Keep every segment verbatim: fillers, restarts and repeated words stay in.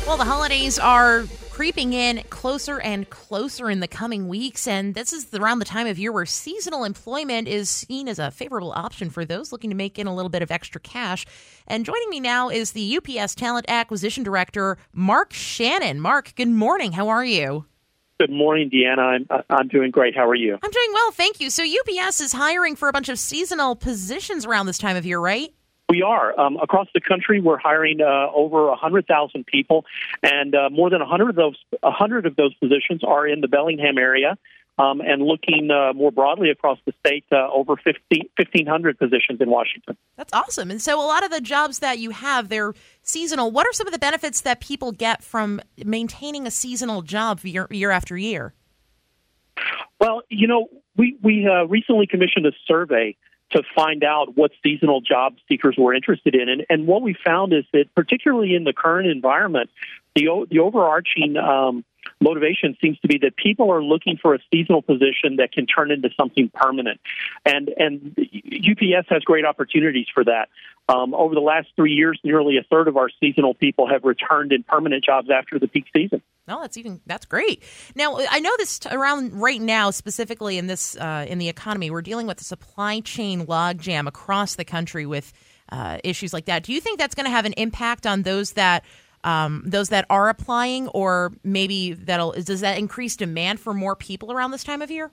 Well, the holidays are creeping in closer and closer in the coming weeks, and this is around the time of year where seasonal employment is seen as a favorable option for those looking to make in a little bit of extra cash. And joining me now is the U P S Talent Acquisition Director, Mark Shannon. Mark, good morning. How are you? Good morning, Deanna. I'm I'm doing great. How are you? I'm doing well, thank you. So U P S is hiring for a bunch of seasonal positions around this time of year, right? We are. Um, across the country, we're hiring uh, over one hundred thousand people, and uh, more than one hundred of those one hundred of those positions are in the Bellingham area. Um, and looking uh, more broadly across the state, uh, over fifteen hundred positions in Washington. That's awesome. And so a lot of the jobs that you have, they're seasonal. What are some of the benefits that people get from maintaining a seasonal job year, year after year? Well, you know, we, we uh, recently commissioned a survey to find out what seasonal job seekers were interested in. And, and what we found is that, particularly in the current environment, the, the overarching um, motivation seems to be that people are looking for a seasonal position that can turn into something permanent. And, and U P S has great opportunities for that. Um, over the last three years, nearly a third of our seasonal people have returned in permanent jobs after the peak season. Oh, that's even that's great. Now, I know this t- around right now, specifically in this uh, in the economy, we're dealing with a supply chain logjam across the country with uh, issues like that. Do you think that's going to have an impact on those that um, those that are applying, or maybe that'll does that increase demand for more people around this time of year?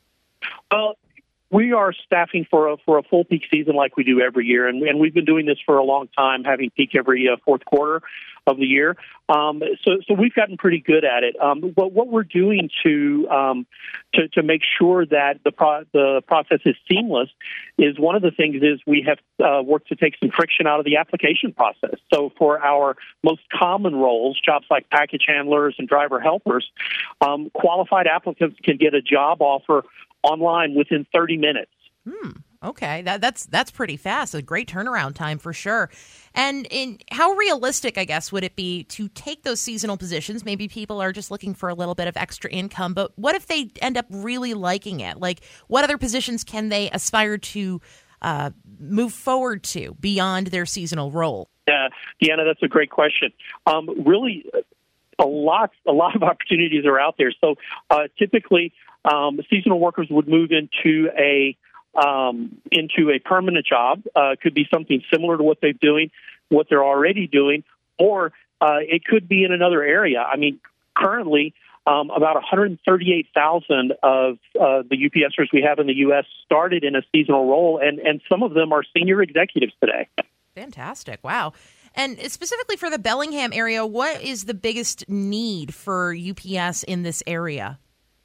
Well, we are staffing for a for a full peak season like we do every year, and, and we've been doing this for a long time, having peak every uh, fourth quarter of the year. Um, so, so we've gotten pretty good at it. Um, but what we're doing to um, to, to make sure that the pro- the process is seamless is one of the things is we have uh, worked to take some friction out of the application process. So for our most common roles, jobs like package handlers and driver helpers, um, qualified applicants can get a job offer online within thirty minutes. Hmm. Okay, that, that's that's pretty fast. A great turnaround time for sure. And in how realistic, I guess, would it be to take those seasonal positions? Maybe people are just looking for a little bit of extra income, but what if they end up really liking it? Like, what other positions can they aspire to uh, move forward to beyond their seasonal role? Yeah, Deanna, that's a great question. Um, really, a lot a lot of opportunities are out there. So uh, typically, um, seasonal workers would move into a Um, into a permanent job. Uh, could be something similar to what they're doing, what they're already doing, or uh, it could be in another area. I mean, currently, um, about one hundred thirty-eight thousand of uh, the UPSers we have in the U S started in a seasonal role, and, and some of them are senior executives today. Fantastic. Wow. And specifically for the Bellingham area, what is the biggest need for U P S in this area?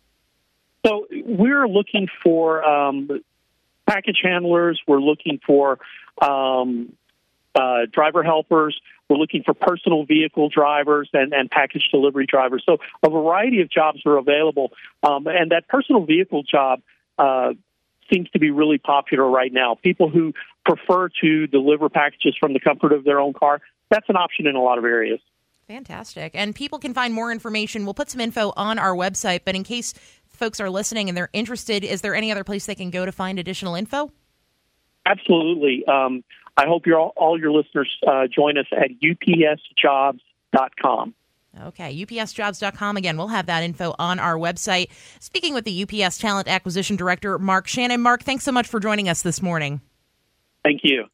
So we're looking for um, package handlers. We're looking for um, uh, driver helpers. We're looking for personal vehicle drivers and, and package delivery drivers. So a variety of jobs are available. Um, and that personal vehicle job uh, seems to be really popular right now. People who prefer to deliver packages from the comfort of their own car, that's an option in a lot of areas. Fantastic. And people can find more information. We'll put some info on our website, but in case folks are listening and they're interested, is there any other place they can go to find additional info? Absolutely. Um, I hope you're all, all your listeners uh, join us at U P S jobs dot com. Okay, U P S jobs dot com. Again, we'll have that info on our website. Speaking with the U P S Talent Acquisition Director, Mark Shannon. Mark, thanks so much for joining us this morning. Thank you.